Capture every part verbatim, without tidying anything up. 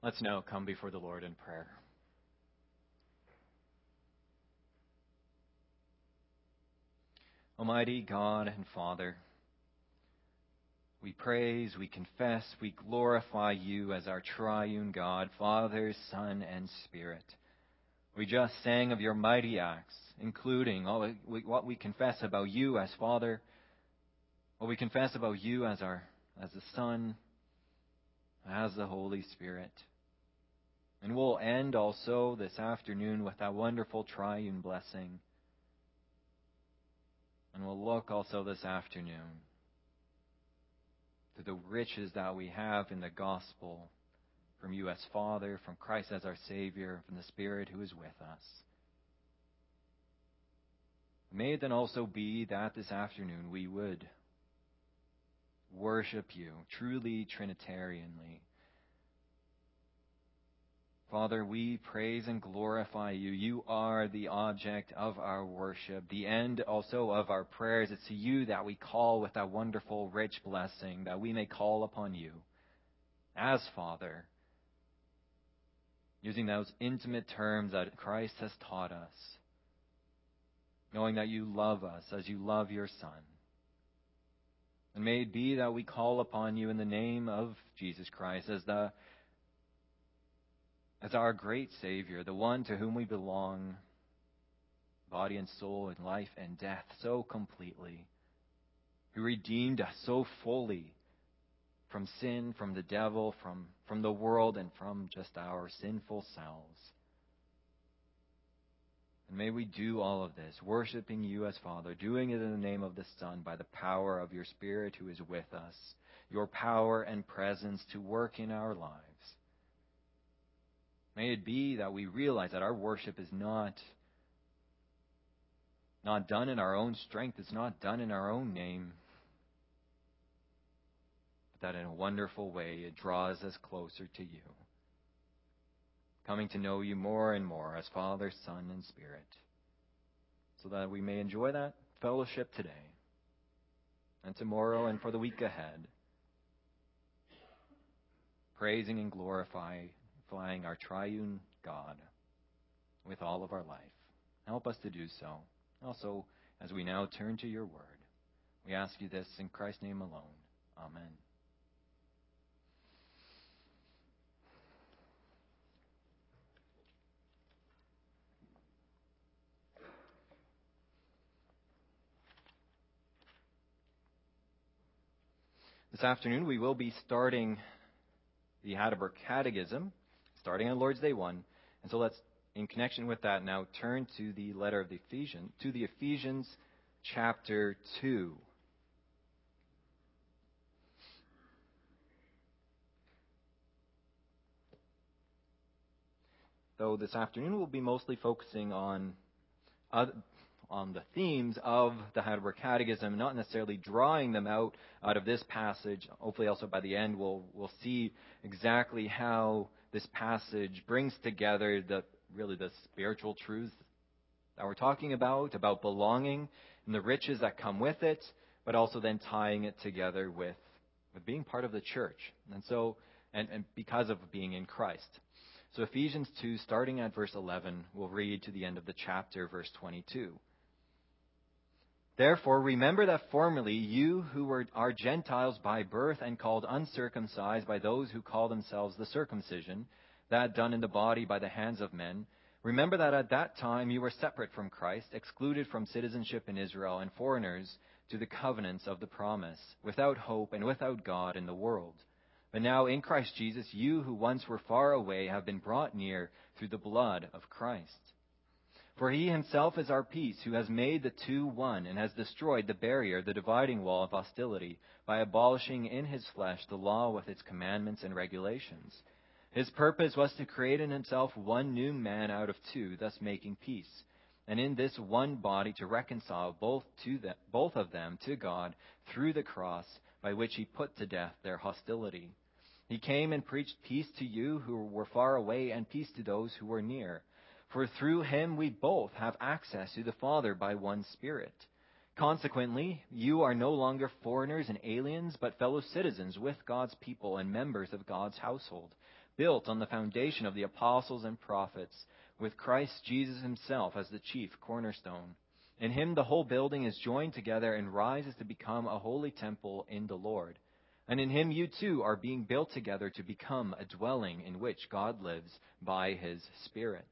Let's now come before the Lord in prayer. Almighty God and Father, we praise, we confess, we glorify you as our triune God, Father, Son, and Spirit. We just sang of your mighty acts, including all what we confess about you as Father, what we confess about you as our as the Son, as the Holy Spirit. And we'll end also this afternoon with that wonderful triune blessing. And we'll look also this afternoon to the riches that we have in the gospel from you as Father, from Christ as our Savior, from the Spirit who is with us. May it then also be that this afternoon we would worship you truly Trinitarianly. Father, we praise and glorify you. You are the object of our worship, the end also of our prayers. It's to you that we call with that wonderful, rich blessing, that we may call upon you as Father, using those intimate terms that Christ has taught us, knowing that you love us as you love your Son. And may it be that we call upon you in the name of Jesus Christ as the as our great Savior, the one to whom we belong, body and soul, and life and death, so completely, who redeemed us so fully from sin, from the devil, from, from the world, and from just our sinful selves. And may we do all of this, worshiping you as Father, doing it in the name of the Son, by the power of your Spirit who is with us, your power and presence to work in our lives. May it be that we realize that our worship is not, not done in our own strength. It's not done in our own name. But that in a wonderful way it draws us closer to you. Coming to know you more and more as Father, Son, and Spirit. So that we may enjoy that fellowship today and tomorrow and for the week ahead. Praising and glorifying our triune God with all of our life. Help us to do so. Also, as we now turn to your word, we ask you this in Christ's name alone. Amen. This afternoon we will be starting the Heidelberg Catechism, starting on Lord's Day one. And so let's, in connection with that, now turn to the letter of the Ephesians, to the Ephesians chapter two. Though this afternoon we'll be mostly focusing on other, on the themes of the Heidelberg Catechism, not necessarily drawing them out out of this passage. Hopefully also by the end we'll we'll see exactly how this passage brings together the really the spiritual truths that we're talking about, about belonging and the riches that come with it, but also then tying it together with, with being part of the church. And so, and, and because of being in Christ. So Ephesians two, starting at verse eleven, we'll read to the end of the chapter, verse twenty-two. Therefore, remember that formerly you who were are Gentiles by birth and called uncircumcised by those who call themselves the circumcision, that done in the body by the hands of men, remember that at that time you were separate from Christ, excluded from citizenship in Israel, and foreigners to the covenants of the promise, without hope and without God in the world. But now in Christ Jesus, you who once were far away have been brought near through the blood of Christ. For he himself is our peace, who has made the two one, and has destroyed the barrier, the dividing wall of hostility, by abolishing in his flesh the law with its commandments and regulations. His purpose was to create in himself one new man out of two, thus making peace, and in this one body to reconcile both to them, both of them to God through the cross, by which he put to death their hostility. He came and preached peace to you who were far away, and peace to those who were near. For through him we both have access to the Father by one Spirit. Consequently, you are no longer foreigners and aliens, but fellow citizens with God's people and members of God's household, built on the foundation of the apostles and prophets, with Christ Jesus himself as the chief cornerstone. In him the whole building is joined together and rises to become a holy temple in the Lord. And in him you too are being built together to become a dwelling in which God lives by his Spirit.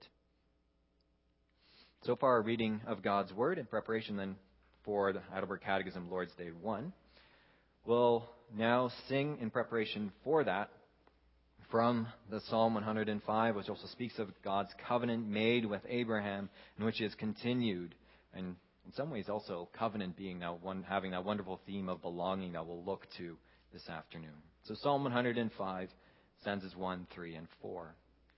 So far, a reading of God's Word in preparation then for the Heidelberg Catechism Lord's Day one. We'll now sing in preparation for that from the Psalm one hundred five, which also speaks of God's covenant made with Abraham, and which is continued, and in some ways also covenant being that one, having that wonderful theme of belonging that we'll look to this afternoon. So Psalm one hundred five, stanzas one, three, and four.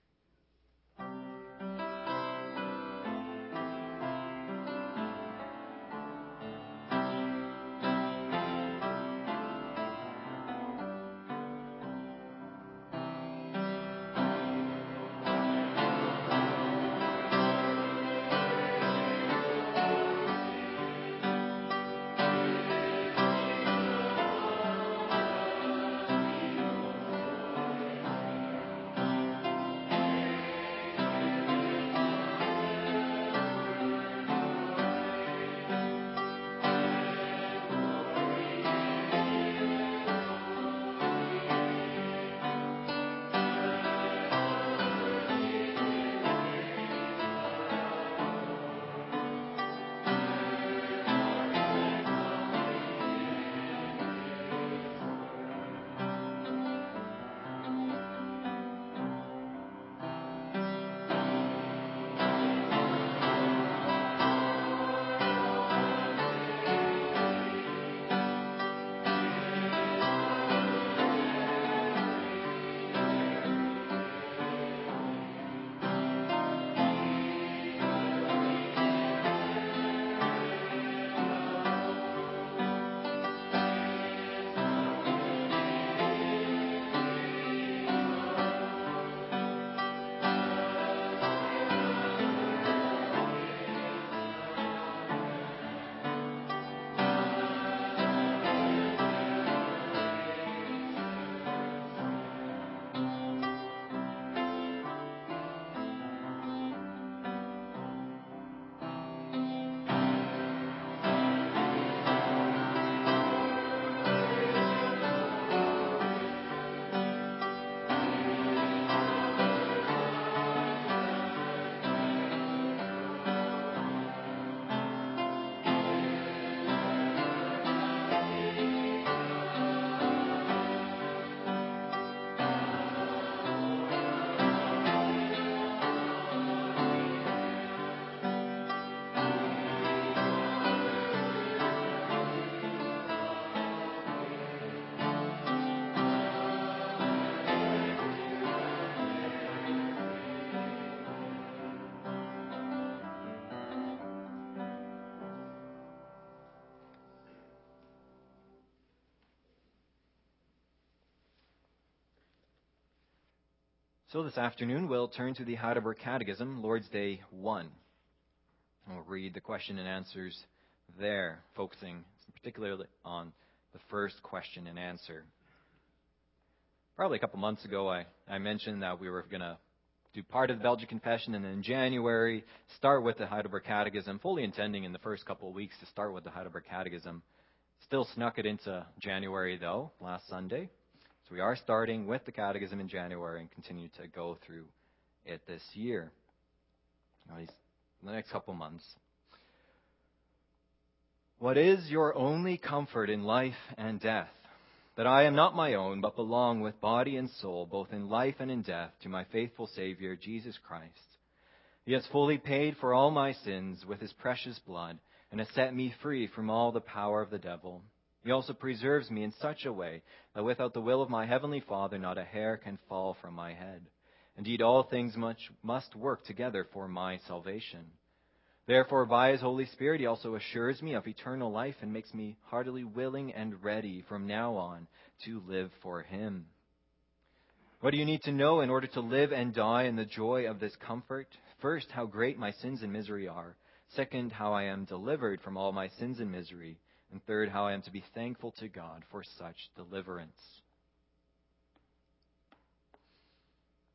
So this afternoon, we'll turn to the Heidelberg Catechism, Lord's Day one. We'll read the question and answers there, focusing particularly on the first question and answer. Probably a couple months ago, I, I mentioned that we were going to do part of the Belgic Confession, and then in January, start with the Heidelberg Catechism, fully intending in the first couple of weeks to start with the Heidelberg Catechism. Still snuck it into January, though, last Sunday. So we are starting with the Catechism in January and continue to go through it this year, at least in the next couple months. What is your only comfort in life and death? That I am not my own, but belong with body and soul, both in life and in death, to my faithful Savior, Jesus Christ. He has fully paid for all my sins with his precious blood, and has set me free from all the power of the devil. He also preserves me in such a way that without the will of my heavenly Father not a hair can fall from my head. Indeed, all things much must work together for my salvation. Therefore, by his Holy Spirit, he also assures me of eternal life and makes me heartily willing and ready from now on to live for him. What do you need to know in order to live and die in the joy of this comfort? First, how great my sins and misery are. Second, how I am delivered from all my sins and misery. And third, how I am to be thankful to God for such deliverance.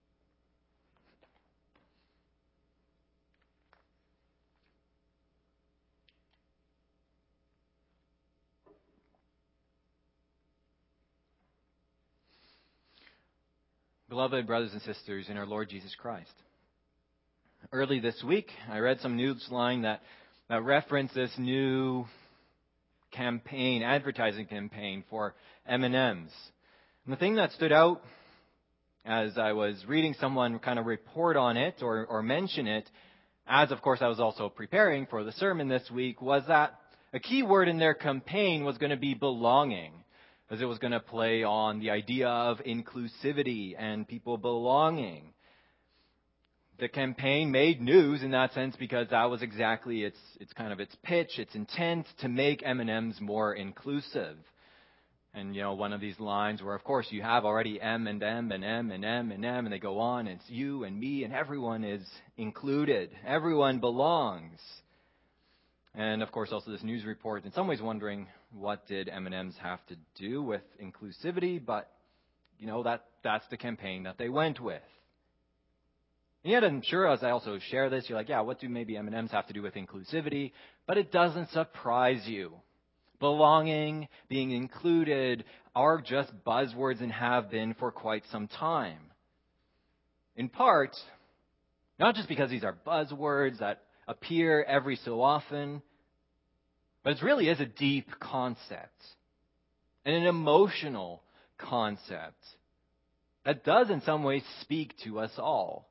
Beloved brothers and sisters in our Lord Jesus Christ, early this week I read some news line that, that referenced this new campaign, advertising campaign for M and M's. And the thing that stood out as I was reading someone kind of report on it or, or mention it, as of course I was also preparing for the sermon this week, was that a key word in their campaign was going to be belonging, as it was going to play on the idea of inclusivity and people belonging. The campaign made news in that sense because that was exactly its its kind of its pitch, its intent to make M and M's more inclusive. And, you know, one of these lines where, of course, you have already M and M and M and M and M, and they go on, and it's you and me, and everyone is included. Everyone belongs. And, of course, also this news report, in some ways wondering, what did M and M's have to do with inclusivity? But, you know, that that's the campaign that they went with. And yet, I'm sure as I also share this, you're like, yeah, what do maybe M and M's have to do with inclusivity? But it doesn't surprise you. Belonging, being included, are just buzzwords and have been for quite some time. In part, not just because these are buzzwords that appear every so often, but it really is a deep concept and an emotional concept that does in some ways speak to us all.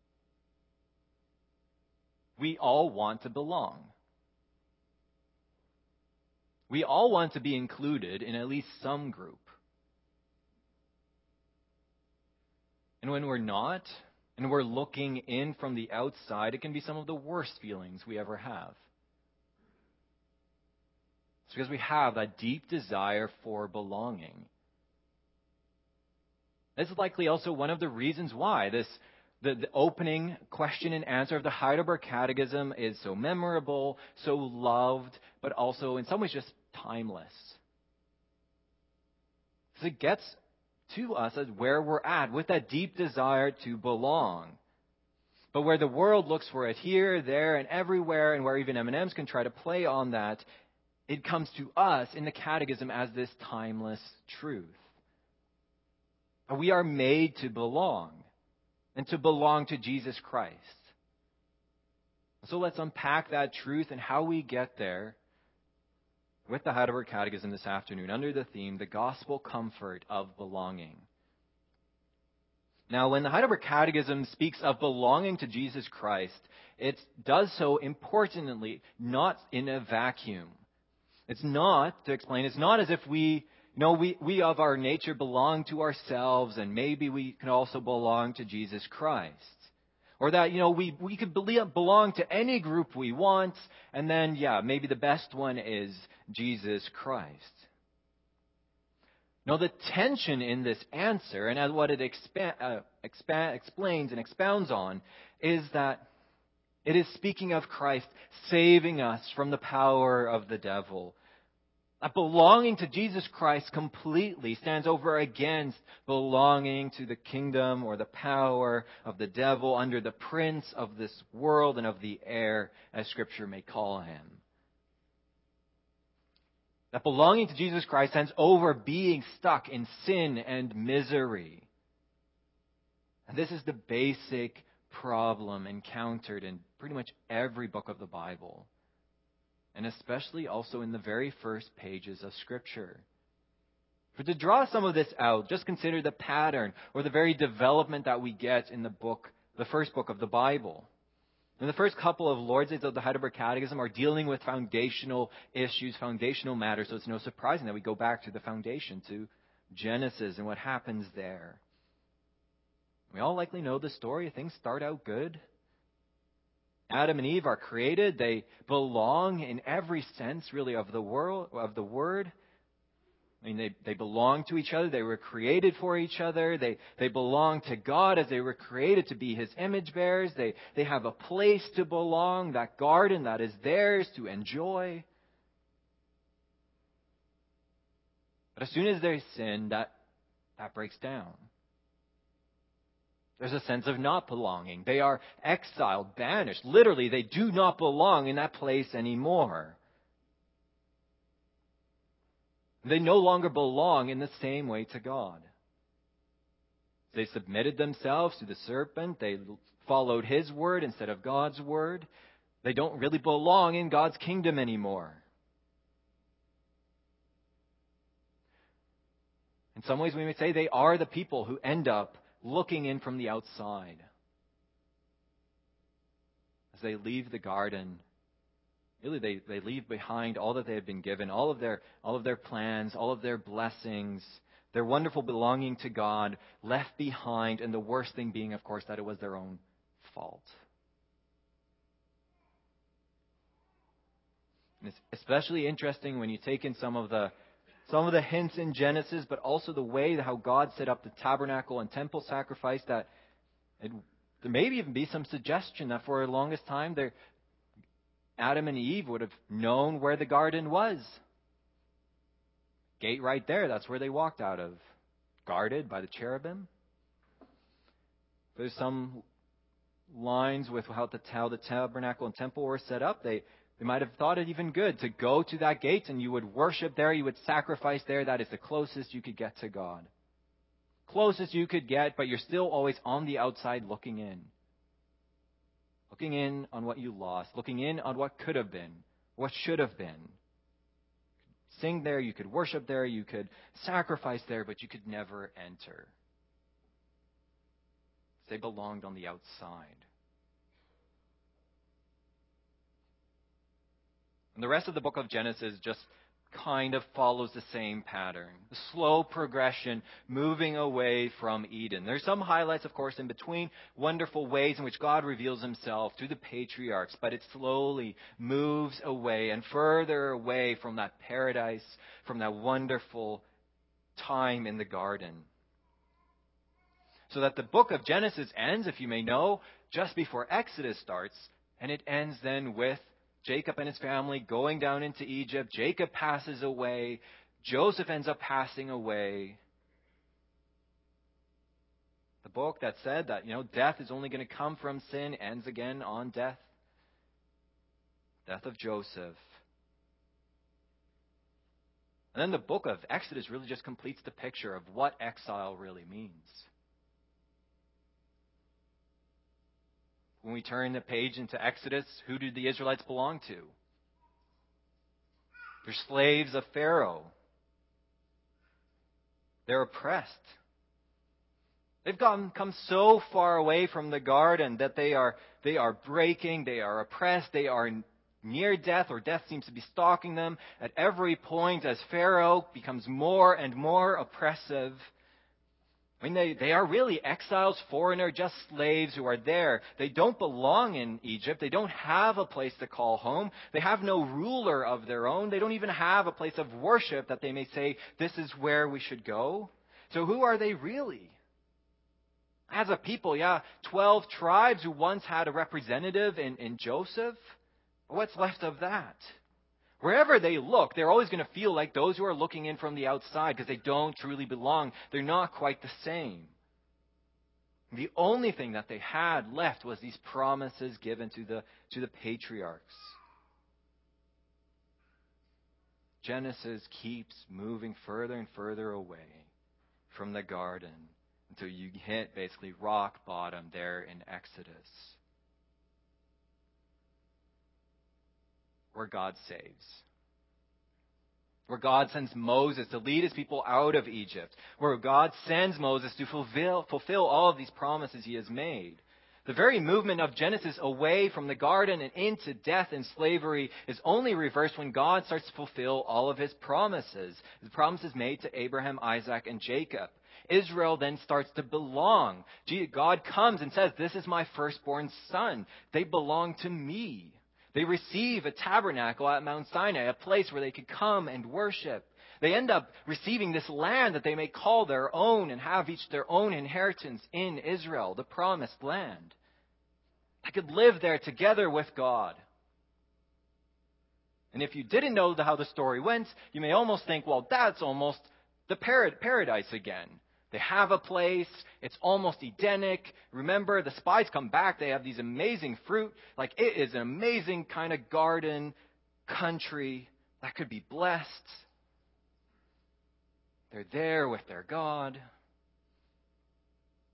We all want to belong. We all want to be included in at least some group. And when we're not, and we're looking in from the outside, it can be some of the worst feelings we ever have. It's because we have that deep desire for belonging. This is likely also one of the reasons why this the, the opening question and answer of the Heidelberg Catechism is so memorable, so loved, but also in some ways just timeless. So it gets to us as where we're at with that deep desire to belong. But where the world looks for it here, there, and everywhere, and where even M and M's can try to play on that, it comes to us in the Catechism as this timeless truth. We are made to belong, and to belong to Jesus Christ. So let's unpack that truth and how we get there with the Heidelberg Catechism this afternoon under the theme, the gospel comfort of belonging. Now, when the Heidelberg Catechism speaks of belonging to Jesus Christ, it does so importantly not in a vacuum. It's not, to explain, it's not as if we, you know, we, we of our nature belong to ourselves and maybe we can also belong to Jesus Christ. Or that, you know, we, we could belong to any group we want, and then, yeah, maybe the best one is Jesus Christ. No, the tension in this answer, and as what it expa- uh, expa- explains and expounds on, is that it is speaking of Christ saving us from the power of the devil. That belonging to Jesus Christ completely stands over against belonging to the kingdom or the power of the devil under the prince of this world and of the air, as Scripture may call him. That belonging to Jesus Christ stands over being stuck in sin and misery. And this is the basic problem encountered in pretty much every book of the Bible. And especially also in the very first pages of Scripture. For to draw some of this out, just consider the pattern or the very development that we get in the book, the first book of the Bible. And the first couple of Lord's Days of the Heidelberg Catechism are dealing with foundational issues, foundational matters, so it's no surprising that we go back to the foundation, to Genesis and what happens there. We all likely know the story. Things start out good. Adam and Eve are created. They belong in every sense, really, of the world, of the word. I mean, they, they belong to each other. They were created for each other. They, they belong to God as they were created to be His image bearers. They, they have a place to belong, that garden that is theirs to enjoy. But as soon as they sin, that, that breaks down. There's a sense of not belonging. They are exiled, banished. Literally, they do not belong in that place anymore. They no longer belong in the same way to God. They submitted themselves to the serpent. They followed his word instead of God's word. They don't really belong in God's kingdom anymore. In some ways, we may say they are the people who end up looking in from the outside. As they leave the garden, really they, they leave behind all that they had been given, all of their all of their plans, all of their blessings, their wonderful belonging to God, left behind, and the worst thing being, of course, that it was their own fault. And it's especially interesting when you take in some of the some of the hints in Genesis, but also the way how God set up the tabernacle and temple sacrifice, that it, there may even be some suggestion that for the longest time there, Adam and Eve would have known where the garden was. Gate right there, that's where they walked out of. Guarded by the cherubim. There's some lines with how the, how the tabernacle and temple were set up. They They might have thought it even good to go to that gate and you would worship there, you would sacrifice there. That is the closest you could get to God. Closest you could get, but you're still always on the outside looking in. Looking in on what you lost. Looking in on what could have been. What should have been. Sing there, you could worship there, you could sacrifice there, but you could never enter. They belonged on the outside. And the rest of the book of Genesis just kind of follows the same pattern. The slow progression, moving away from Eden. There's some highlights, of course, in between. Wonderful ways in which God reveals himself through the patriarchs. But it slowly moves away and further away from that paradise, from that wonderful time in the garden. So that the book of Genesis ends, if you may know, just before Exodus starts. And it ends then with Jacob and his family going down into Egypt. Jacob passes away. Joseph ends up passing away. The book that said that, you know, death is only going to come from sin ends again on death. Death of Joseph. And then the book of Exodus really just completes the picture of what exile really means. When we turn the page into Exodus, who do the Israelites belong to? They're slaves of Pharaoh. They're oppressed. They've gotten, come so far away from the garden that they are, they are breaking, they are oppressed, they are near death, or death seems to be stalking them at every point as Pharaoh becomes more and more oppressive. I mean, they, they are really exiles, foreigner, just slaves who are there. They don't belong in Egypt. They don't have a place to call home. They have no ruler of their own. They don't even have a place of worship that they may say, this is where we should go. So who are they really? As a people, yeah, twelve tribes who once had a representative in, in Joseph. What's left of that? Wherever they look, they're always going to feel like those who are looking in from the outside because they don't truly belong. They're not quite the same. The only thing that they had left was these promises given to the, to the patriarchs. Genesis keeps moving further and further away from the garden until you hit basically rock bottom there in Exodus, where God saves. Where God sends Moses to lead his people out of Egypt. Where God sends Moses to fulfill, fulfill all of these promises he has made. The very movement of Genesis away from the garden and into death and slavery is only reversed when God starts to fulfill all of his promises. The promises made to Abraham, Isaac, and Jacob. Israel then starts to belong. God comes and says, this is my firstborn son. They belong to me. They receive a tabernacle at Mount Sinai, a place where they could come and worship. They end up receiving this land that they may call their own and have each their own inheritance in Israel, the promised land. They could live there together with God. And if you didn't know how the story went, you may almost think, well, that's almost the paradise again. They have a place. It's almost Edenic. Remember, the spies come back. They have these amazing fruit. Like, it is an amazing kind of garden, country that could be blessed. They're there with their God.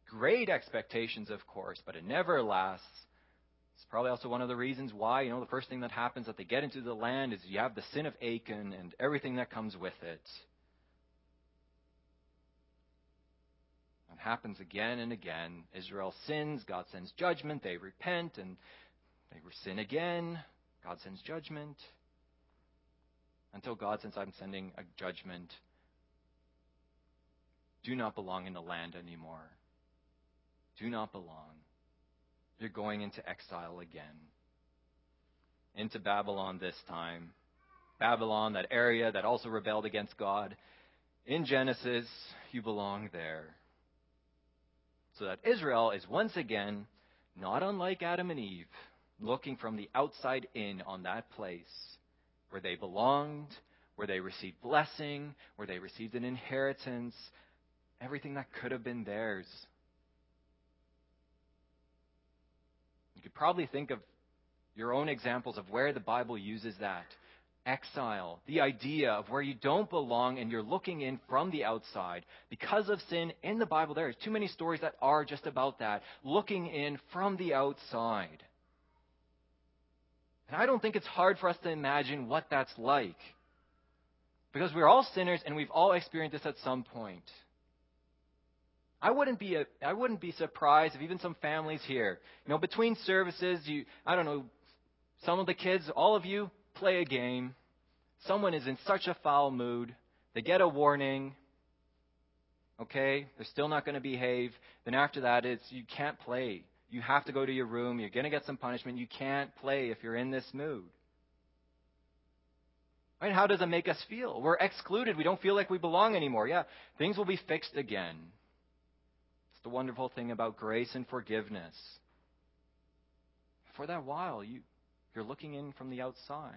great expectations, of course, but it never lasts. It's probably also one of the reasons why, you know, the first thing that happens that they get into the land is you have the sin of Achan and everything that comes with it. It happens again and again. Israel sins, God sends judgment, they repent, and they sin again, God sends judgment. Until God says, I'm sending a judgment. Do not belong in the land anymore. Do not belong. You're going into exile again. Into Babylon this time. Babylon, that area that also rebelled against God. In Genesis, you belong there. So that Israel is once again, not unlike Adam and Eve, looking from the outside in on that place where they belonged, where they received blessing, where they received an inheritance, everything that could have been theirs. You could probably think of your own examples of where the Bible uses that. Exile, the idea of where you don't belong and you're looking in from the outside. Because of sin in the Bible, there are too many stories that are just about that, looking in from the outside. And I don't think it's hard for us to imagine what that's like. Because we're all sinners and we've all experienced this at some point. I wouldn't be a, I wouldn't be surprised if even some families here, you know, between services, you, I don't know, some of the kids, all of you play a game. Someone is in such a foul mood. They get a warning. Okay, they're still not going to behave. Then after that, it's you can't play. You have to go to your room. You're going to get some punishment. You can't play if you're in this mood. Right? How does it make us feel? We're excluded. We don't feel like we belong anymore. Yeah, things will be fixed again. It's the wonderful thing about grace and forgiveness. For that while, you, you're looking in from the outside.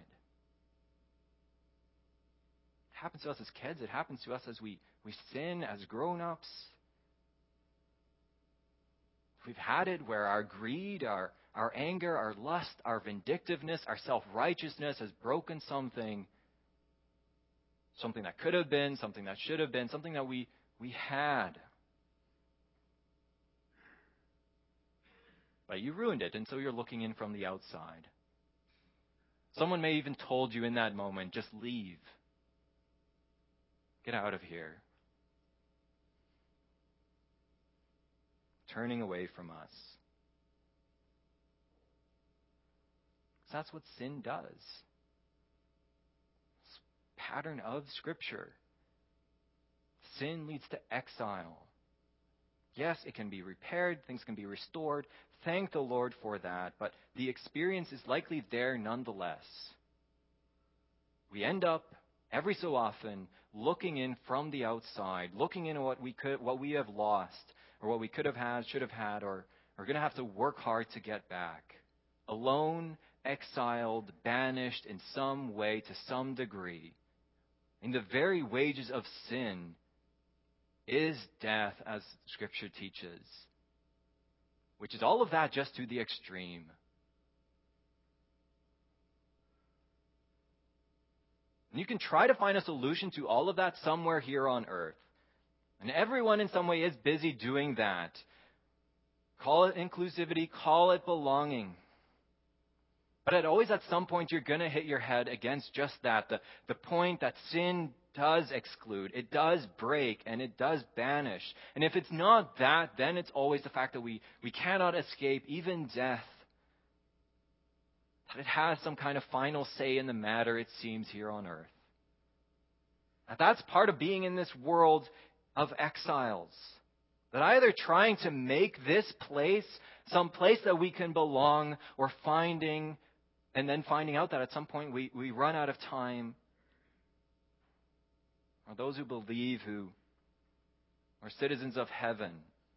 It happens to us as kids. It happens to us as we, we sin as grown-ups. We've had it where our greed, our, our anger, our lust, our vindictiveness, our self-righteousness has broken something. Something that could have been, something that should have been, something that we, we had. But you ruined it, and so you're looking in from the outside. Someone may even told you in that moment, just leave. Get out of here. Turning away from us. That's what sin does. It's a pattern of Scripture. Sin leads to exile. Yes, it can be repaired, things can be restored. Thank the Lord for that, but the experience is likely there nonetheless. We end up every so often looking in from the outside, looking into what we could, what we have lost, or what we could have had, should have had, or are going to have to work hard to get back. Alone, exiled, banished in some way to some degree. And the very wages of sin is death, as Scripture teaches. Which is all of that just to the extreme. And you can try to find a solution to all of that somewhere here on earth. And everyone in some way is busy doing that. Call it inclusivity, call it belonging. But at always at some point you're going to hit your head against just that. The, the point that sin does exclude, it does break, and it does banish. And if it's not that, then it's always the fact that we, we cannot escape even death. That it has some kind of final say in the matter, it seems, here on earth. Now, that's part of being in this world of exiles. That either trying to make this place some place that we can belong, or finding, and then finding out that at some point we, we run out of time. Or those who believe, who are citizens of heaven,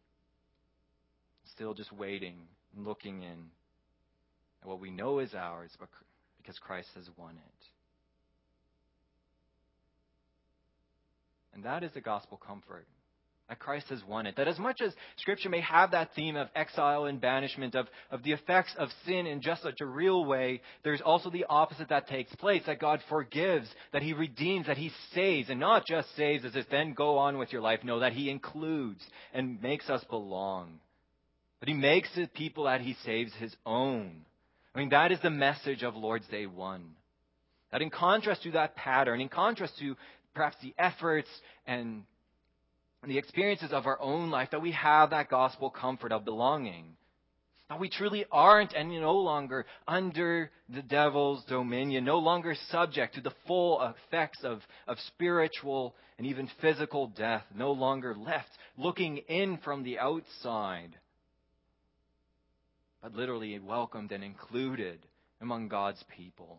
still just waiting and looking in at what we know is ours, but because Christ has won it. And that is the gospel comfort. That Christ has won it. That as much as Scripture may have that theme of exile and banishment, of, of the effects of sin in just such a real way, there's also the opposite that takes place, that God forgives, that He redeems, that He saves, and not just saves as if then go on with your life. No, that He includes and makes us belong. That He makes the people that He saves His own. I mean, that is the message of Lord's Day one. That in contrast to that pattern, in contrast to perhaps the efforts and the experiences of our own life, that we have that gospel comfort of belonging. That we truly aren't and no longer under the devil's dominion, no longer subject to the full effects of, of spiritual and even physical death, no longer left looking in from the outside, but literally welcomed and included among God's people.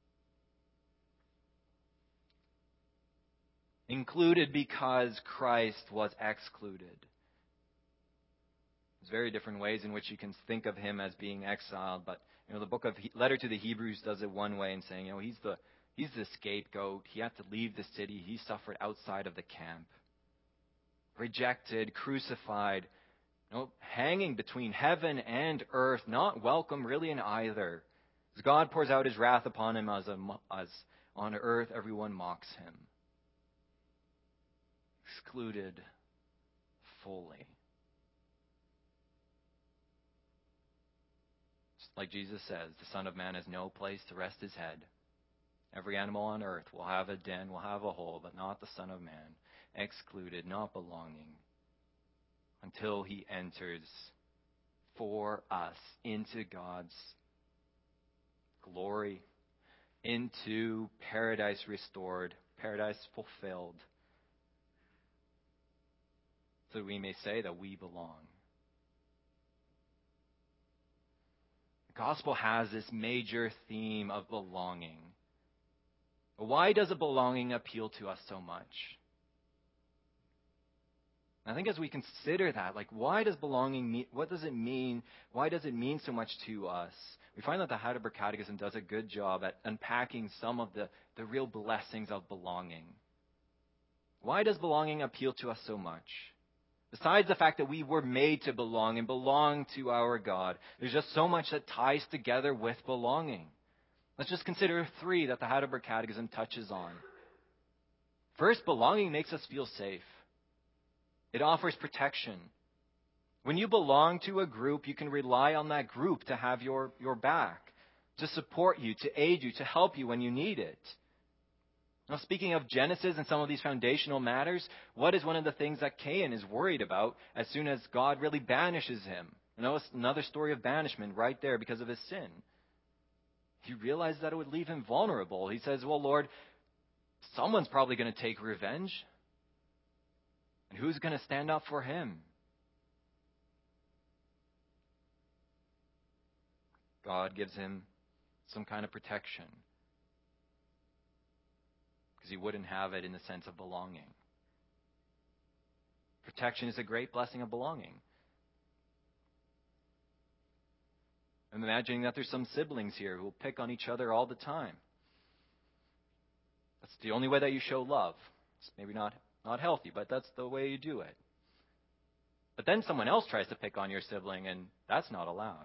Included because Christ was excluded. There's very different ways in which you can think of him as being exiled, but you know the book of he- letter to the Hebrews does it one way in saying, you know, he's the he's the scapegoat. He had to leave the city. He suffered outside of the camp, rejected, crucified, you know, hanging between heaven and earth, not welcome really in either. As God pours out His wrath upon him, as, a, as on earth everyone mocks him. Excluded fully. Just like Jesus says, the Son of Man has no place to rest His head. Every animal on earth will have a den, will have a hole, but not the Son of Man. Excluded, not belonging, until He enters for us into God's glory, into paradise restored, paradise fulfilled, so that we may say that we belong. The gospel has this major theme of belonging. But why does a belonging appeal to us so much? I think as we consider that, like, why does belonging mean, what does it mean? Why does it mean so much to us? We find that the Heidelberg Catechism does a good job at unpacking some of the, the real blessings of belonging. Why does belonging appeal to us so much? Besides the fact that we were made to belong and belong to our God, there's just so much that ties together with belonging. Let's just consider three that the Heidelberg Catechism touches on. First, belonging makes us feel safe. It offers protection. When you belong to a group, you can rely on that group to have your, your back, to support you, to aid you, to help you when you need it. Now, speaking of Genesis and some of these foundational matters, what is one of the things that Cain is worried about as soon as God really banishes him? You know, it's another story of banishment right there because of his sin. He realized that it would leave him vulnerable. He says, well, Lord, someone's probably going to take revenge. And who's going to stand up for him? God gives him some kind of protection, because he wouldn't have it in the sense of belonging. Protection is a great blessing of belonging. I'm imagining that there's some siblings here who will pick on each other all the time. That's the only way that you show love. It's maybe not, not healthy, but that's the way you do it. But then someone else tries to pick on your sibling, and that's not allowed.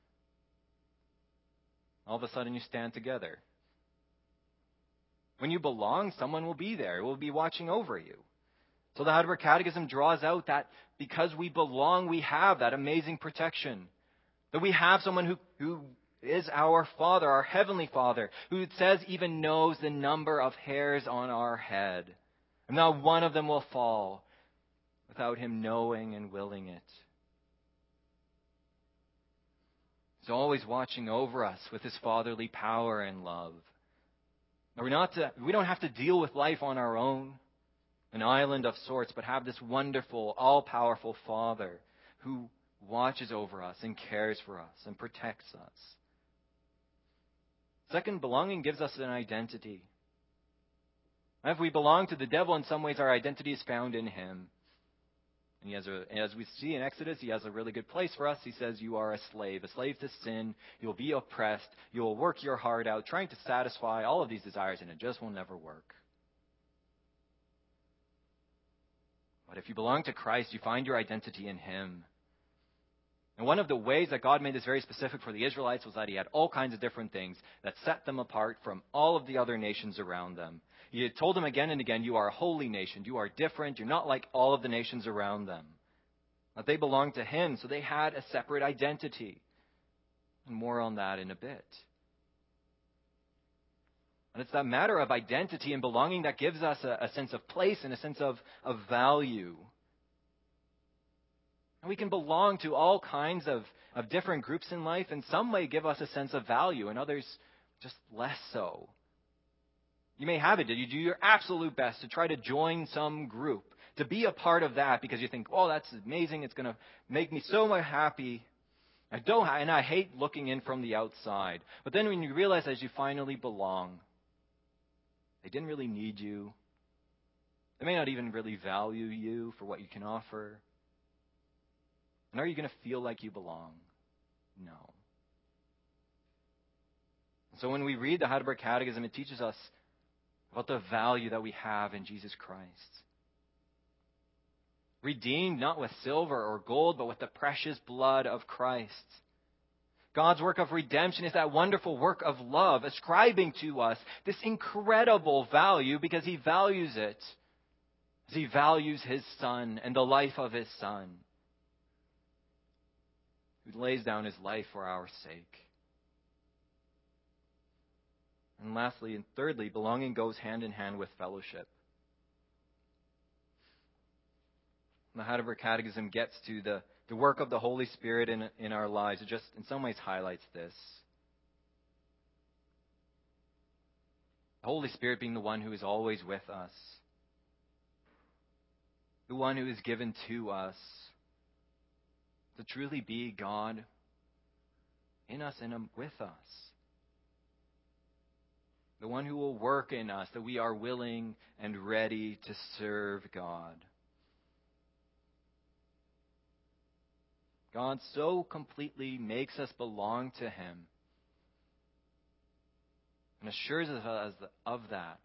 All of a sudden you stand together. When you belong, someone will be there, will be watching over you. So the Heidelberg Catechism draws out that because we belong, we have that amazing protection. That we have someone who, who is our Father, our Heavenly Father, who it says even knows the number of hairs on our head. And not one of them will fall without Him knowing and willing it. He's always watching over us with His fatherly power and love. We're not to, we don't have to deal with life on our own, an island of sorts, but have this wonderful, all-powerful Father who watches over us and cares for us and protects us. Second, belonging gives us an identity. If we belong to the devil, in some ways our identity is found in him. And he has a, as we see in Exodus, he has a really good place for us. He says, you are a slave, a slave to sin. You'll be oppressed. You will work your heart out, trying to satisfy all of these desires, and it just will never work. But if you belong to Christ, you find your identity in Him. And one of the ways that God made this very specific for the Israelites was that He had all kinds of different things that set them apart from all of the other nations around them. He had told them again and again, you are a holy nation. You are different. You're not like all of the nations around them. That they belonged to Him, so they had a separate identity. And more on that in a bit. And it's that matter of identity and belonging that gives us a, a sense of place and a sense of, of value. And we can belong to all kinds of, of different groups in life, and some may give us a sense of value, and others just less so. You may have it. You do your absolute best to try to join some group, to be a part of that because you think, oh, that's amazing. It's going to make me so much happy. I don't, and I hate looking in from the outside. But then when you realize as you finally belong, they didn't really need you. They may not even really value you for what you can offer. And are you going to feel like you belong? No. So when we read the Heidelberg Catechism, it teaches us about the value that we have in Jesus Christ. Redeemed not with silver or gold, but with the precious blood of Christ. God's work of redemption is that wonderful work of love, ascribing to us this incredible value because He values it. As He values His Son and the life of His Son, who lays down His life for our sake. And lastly and thirdly, belonging goes hand in hand with fellowship. The Heidelberg Catechism gets to the, the work of the Holy Spirit in, in our lives. It just, in some ways, highlights this. The Holy Spirit being the one who is always with us. The one who is given to us to truly be God in us and with us. The one who will work in us, that we are willing and ready to serve God. God so completely makes us belong to Him and assures us of that.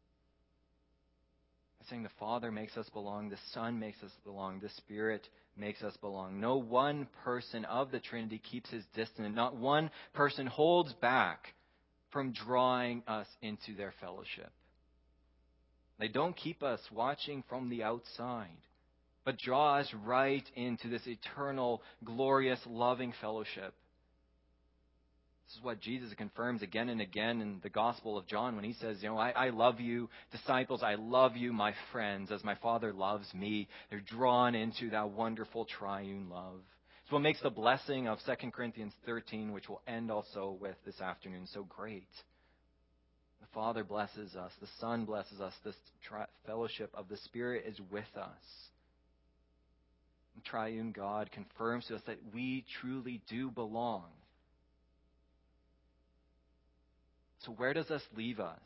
By saying the Father makes us belong, the Son makes us belong, the Spirit makes us belong. No one person of the Trinity keeps His distance. Not one person holds back from drawing us into their fellowship. They don't keep us watching from the outside, but draw us right into this eternal, glorious, loving fellowship. This is what Jesus confirms again and again in the Gospel of John when He says, you know, I, I love you, disciples, I love you, my friends, as my Father loves me. They're drawn into that wonderful triune love. It's what makes the blessing of Second Corinthians thirteen, which we'll end also with this afternoon, so great. The Father blesses us. The Son blesses us. This tri- fellowship of the Spirit is with us. The triune God confirms to us that we truly do belong. So where does this leave us?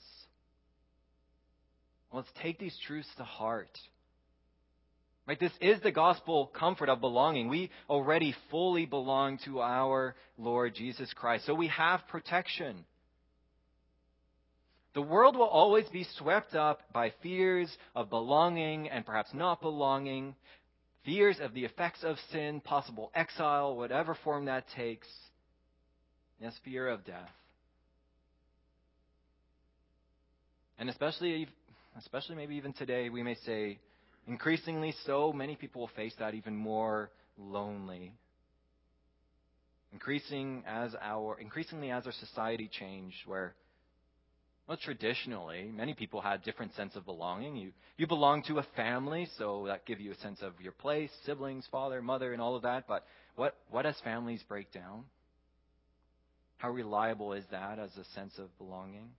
Well, let's take these truths to heart. Right? This is the gospel comfort of belonging. We already fully belong to our Lord Jesus Christ. So we have protection. The world will always be swept up by fears of belonging and perhaps not belonging, fears of the effects of sin, possible exile, whatever form that takes. Yes, fear of death. And especially, especially maybe even today, we may say, increasingly so, many people will face that even more lonely. Increasing as our, increasingly as our society changed, where, well, traditionally, many people had different sense of belonging. You you belong to a family, so that gives you a sense of your place, siblings, father, mother, and all of that. But what, what as families break down? How reliable is that as a sense of belonging?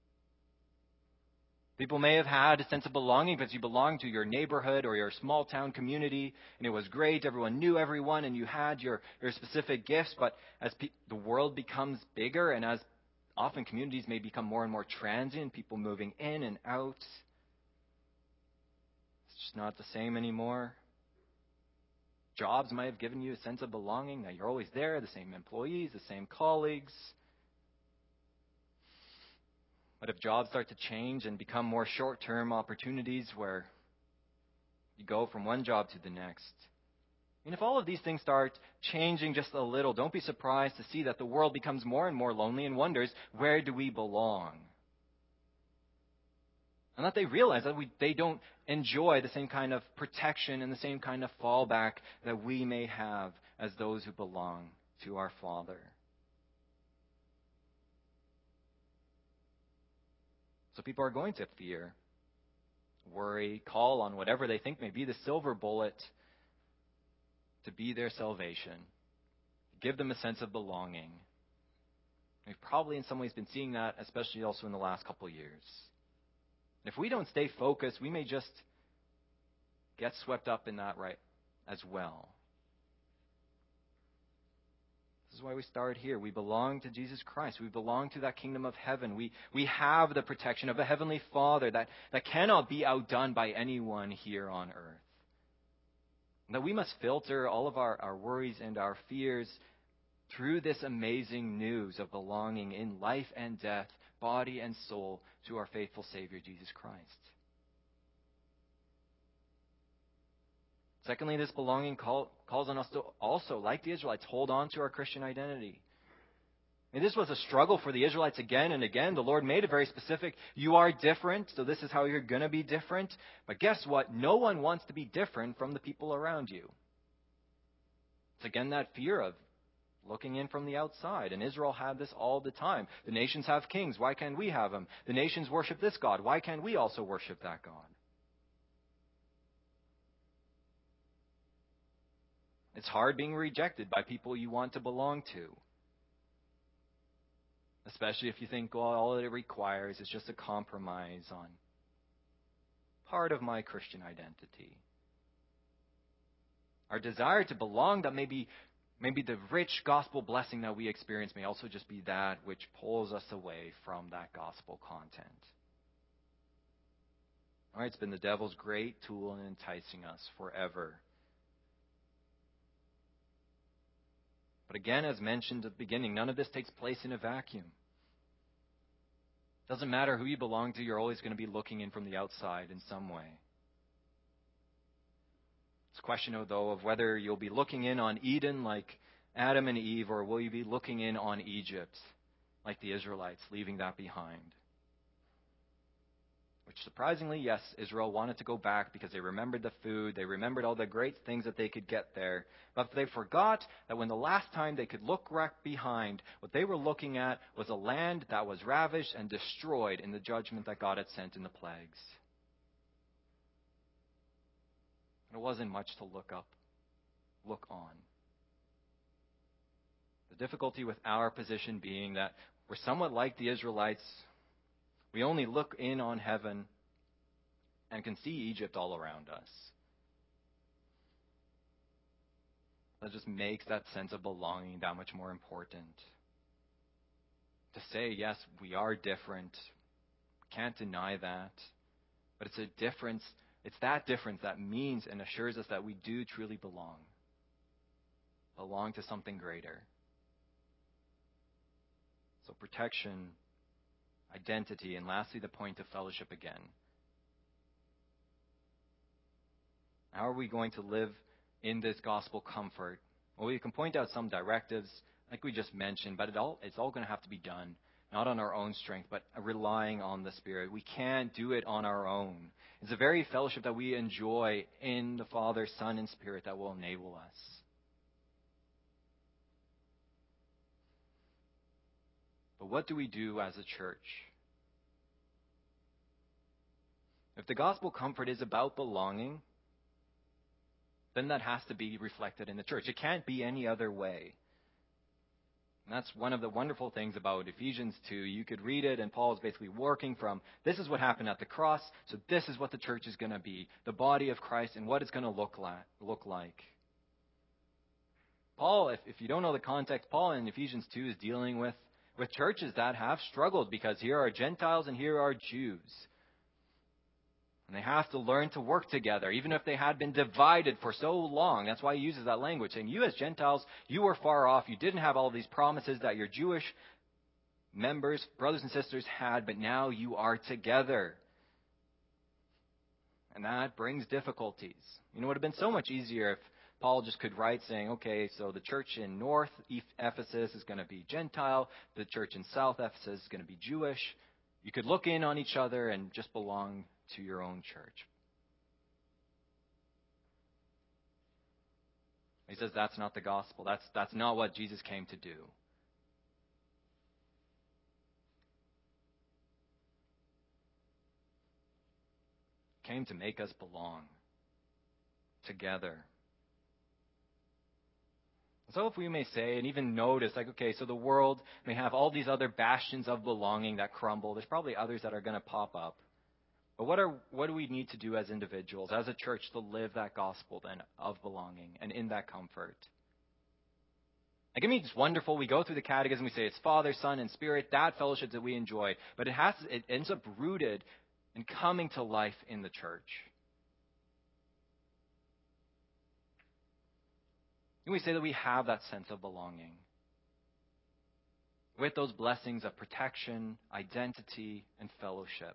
People may have had a sense of belonging because you belonged to your neighborhood or your small town community, and it was great. Everyone knew everyone, and you had your, your specific gifts. But as pe- the world becomes bigger, and as often communities may become more and more transient, people moving in and out, it's just not the same anymore. Jobs might have given you a sense of belonging, that you're always there, the same employees, the same colleagues. But if jobs start to change and become more short-term opportunities where You go from one job to the next. And if all of these things start changing just a little, don't be surprised to see that the world becomes more and more lonely and wonders, where do we belong? And that they realize that we, they don't enjoy the same kind of protection and the same kind of fallback that we may have as those who belong to our Father. So people are going to fear, worry, call on whatever they think may be the silver bullet to be their salvation, give them a sense of belonging. We've probably in some ways been seeing that, especially also in the last couple of years. If we don't stay focused, we may just get swept up in that right as well. This is why we start here. We belong to Jesus Christ. We belong to that kingdom of heaven. We we have the protection of a heavenly Father that, that cannot be outdone by anyone here on earth. And that we must filter all of our, our worries and our fears through this amazing news of belonging in life and death, body and soul, to our faithful Savior, Jesus Christ. Secondly, this belonging call, calls on us to also, like the Israelites, hold on to our Christian identity. And this was a struggle for the Israelites again and again. The Lord made it very specific. You are different, so this is how you're going to be different. But guess what? No one wants to be different from the people around you. It's again that fear of looking in from the outside. And Israel had this all the time. The nations have kings. Why can't we have them? The nations worship this God. Why can't we also worship that God? It's hard being rejected by people you want to belong to. Especially if you think, well, all it requires is just a compromise on part of my Christian identity. Our desire to belong, that maybe, maybe the rich gospel blessing that we experience may also just be that which pulls us away from that gospel content. All right, it's been the devil's great tool in enticing us forever. But again, as mentioned at the beginning, none of this takes place in a vacuum. It doesn't matter who you belong to, you're always going to be looking in from the outside in some way. It's a question, though, of whether you'll be looking in on Eden like Adam and Eve, or will you be looking in on Egypt like the Israelites, leaving that behind? Which, surprisingly, yes, Israel wanted to go back because they remembered the food, they remembered all the great things that they could get there. But they forgot that when the last time they could look back behind, what they were looking at was a land that was ravished and destroyed in the judgment that God had sent in the plagues. And it wasn't much to look up, look on. The difficulty with our position being that we're somewhat like the Israelites. We only look in on heaven and can see Egypt all around us. That just makes that sense of belonging that much more important. To say, yes, we are different. Can't deny that. But it's a difference. It's that difference that means and assures us that we do truly belong. Belong to something greater. So protection, identity, and lastly, the point of fellowship again. How are we going to live in this gospel comfort? Well, we can point out some directives, like we just mentioned, but it all, it's all going to have to be done, not on our own strength, but relying on the Spirit. We can't do it on our own. It's a very fellowship that we enjoy in the Father, Son, and Spirit that will enable us. But what do we do as a church? If the gospel comfort is about belonging, then that has to be reflected in the church. It can't be any other way. And that's one of the wonderful things about Ephesians two. You could read it, and Paul is basically working from, this is what happened at the cross, so this is what the church is going to be, the body of Christ, and what it's going to look like. Look like. Paul, if, if you don't know the context, Paul in Ephesians two is dealing with, with churches that have struggled, because here are Gentiles and here are Jews. And they have to learn to work together, even if they had been divided for so long. That's why he uses that language, saying, you as Gentiles, you were far off. You didn't have all of these promises that your Jewish members, brothers and sisters had, but now you are together. And that brings difficulties. You know, it would have been so much easier if Paul just could write saying, okay, so the church in North Ephesus is going to be Gentile, the church in South Ephesus is going to be Jewish. You could look in on each other and just belong to your own church. He says that's not the gospel. That's, that's not what Jesus came to do. He came to make us belong together. So if we may say, and even notice, like, okay, so the world may have all these other bastions of belonging that crumble. There's probably others that are going to pop up. But what are what do we need to do as individuals, as a church, to live that gospel then of belonging and in that comfort? Like, I mean, it's wonderful. We go through the catechism, we say it's Father, Son, and Spirit, that fellowship that we enjoy. But it has it ends up rooted in coming to life in the church. And we say that we have that sense of belonging with those blessings of protection, identity, and fellowship.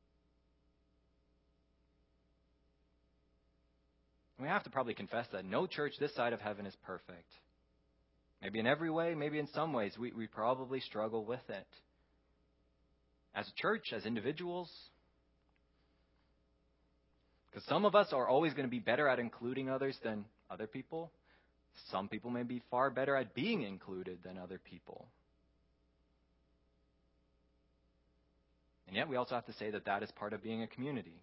We have to probably confess that no church this side of heaven is perfect. Maybe in every way, maybe in some ways, we, we probably struggle with it. As a church, as individuals, because some of us are always going to be better at including others than other people. Some people may be far better at being included than other people. And yet we also have to say that that is part of being a community.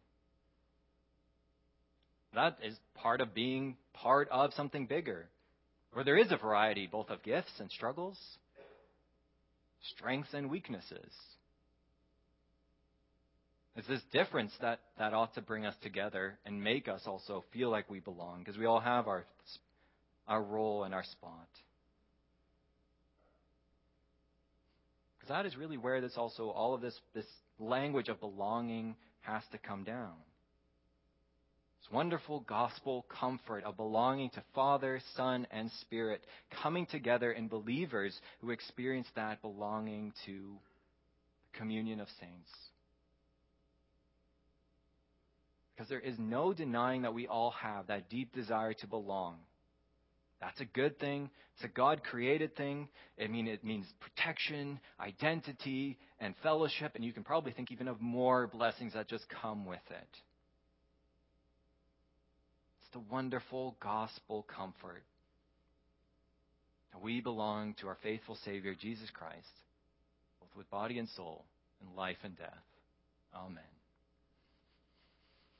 That is part of being part of something bigger, where there is a variety both of gifts and struggles, strengths and weaknesses. It's this difference that, that ought to bring us together and make us also feel like we belong, because we all have our our role and our spot. Because that is really where this also, all of this, this language of belonging has to come down. This wonderful gospel comfort of belonging to Father, Son, and Spirit, coming together in believers who experience that belonging to the communion of saints. Because there is no denying that we all have that deep desire to belong. That's a good thing. It's a God-created thing. I mean, it means protection, identity, and fellowship. And you can probably think even of more blessings that just come with it. It's the wonderful gospel comfort that we belong to our faithful Savior, Jesus Christ, both with body and soul, in life and death. Amen.